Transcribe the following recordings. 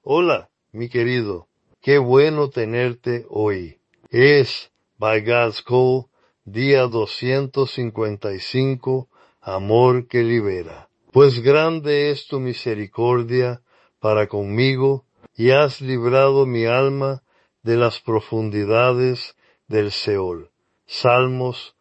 Hola, mi querido. Qué bueno tenerte hoy. Es, by God's call, día 255, amor que libera. Pues grande es tu misericordia para conmigo, y has librado mi alma de las profundidades del Seol. Salmos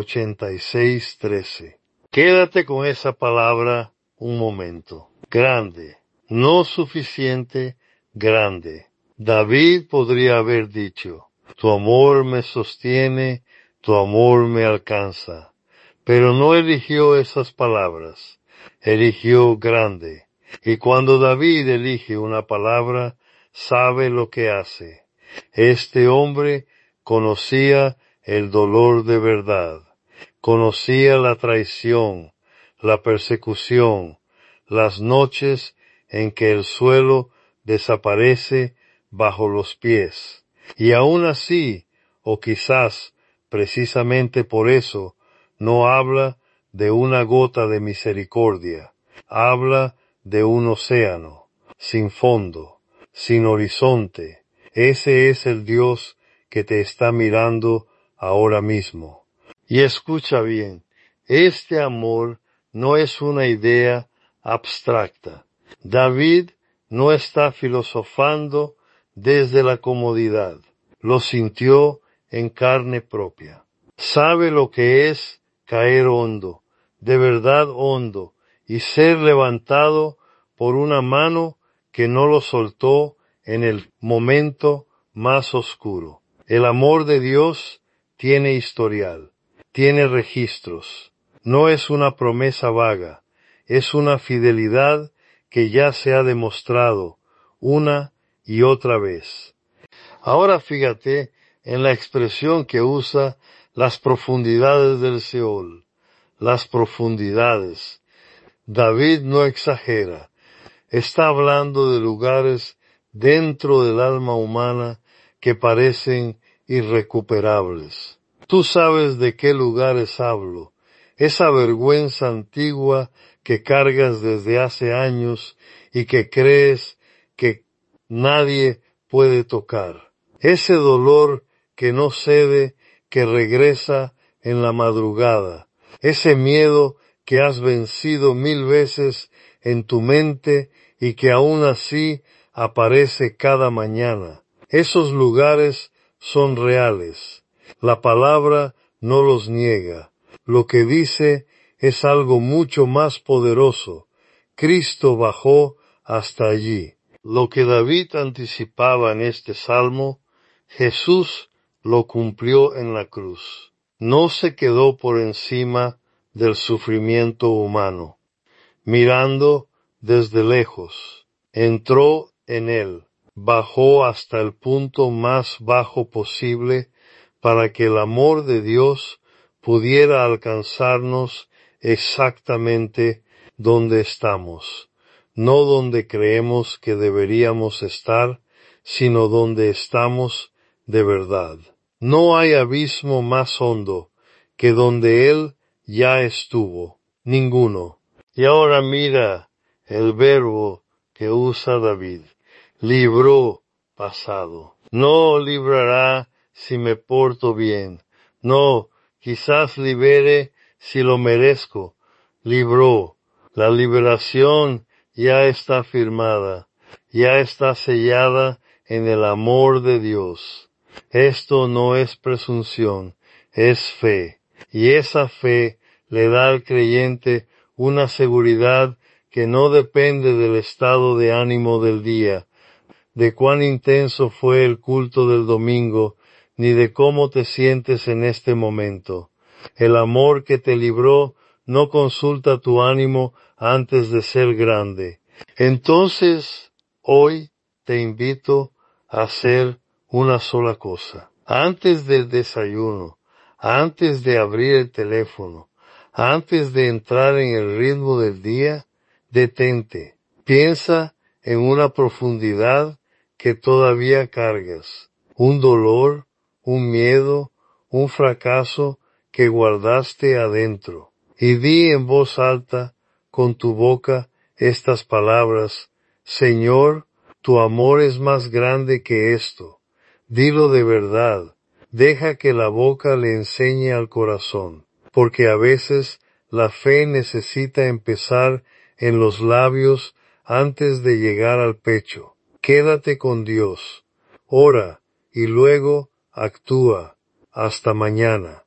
86:13. Quédate con esa palabra un momento. Grande. No suficiente, grande. David podría haber dicho, tu amor me sostiene, tu amor me alcanza. Pero no eligió esas palabras. Eligió grande. Y cuando David elige una palabra, sabe lo que hace. Este hombre conocía el dolor de verdad. Conocía la traición, la persecución, las noches en que el suelo desaparece bajo los pies. Y aún así, o quizás precisamente por eso, no habla de una gota de misericordia, habla de un océano, sin fondo, sin horizonte. Ese es el Dios que te está mirando ahora mismo. Y escucha bien, este amor no es una idea abstracta. David no está filosofando desde la comodidad. Lo sintió en carne propia. Sabe lo que es caer hondo, de verdad hondo, y ser levantado por una mano que no lo soltó en el momento más oscuro. El amor de Dios tiene historial, tiene registros. No es una promesa vaga, es una fidelidad que ya se ha demostrado una y otra vez. Ahora fíjate en la expresión que usa las profundidades del Seol. Las profundidades. David no exagera. Está hablando de lugares dentro del alma humana que parecen irrecuperables. Tú sabes de qué lugares hablo. Esa vergüenza antigua que cargas desde hace años y que crees que nadie puede tocar. Ese dolor que no cede, que regresa en la madrugada. Ese miedo que has vencido 1000 veces en tu mente y que aún así aparece cada mañana. Esos lugares son reales. La palabra no los niega. Lo que dice es algo mucho más poderoso. Cristo bajó hasta allí. Lo que David anticipaba en este salmo, Jesús lo cumplió en la cruz. No se quedó por encima del sufrimiento humano. Mirando desde lejos, entró en él, bajó hasta el punto más bajo posible para que el amor de Dios pudiera alcanzarnos exactamente donde estamos, no donde creemos que deberíamos estar, sino donde estamos de verdad. No hay abismo más hondo que donde Él ya estuvo, ninguno. Y ahora mira el verbo que usa David. Libró pasado. No librará si me porto bien. No, quizás libere si lo merezco. Libró. La liberación ya está firmada. Ya está sellada en el amor de Dios. Esto no es presunción, es fe. Y esa fe le da al creyente una seguridad que no depende del estado de ánimo del día, de cuán intenso fue el culto del domingo, ni de cómo te sientes en este momento. El amor que te libró no consulta tu ánimo antes de ser grande. Entonces, hoy te invito a hacer una sola cosa. Antes del desayuno, antes de abrir el teléfono, antes de entrar en el ritmo del día, detente. Piensa en una profundidad que todavía cargas. Un dolor, un miedo, un fracaso que guardaste adentro. Y di en voz alta, con tu boca, estas palabras: Señor, Tu amor es más grande que esto. Dilo de verdad. Deja que la boca le enseñe al corazón, porque a veces la fe necesita empezar en los labios antes de llegar al pecho. Quédate con Dios. Ora y luego actúa. Hasta mañana.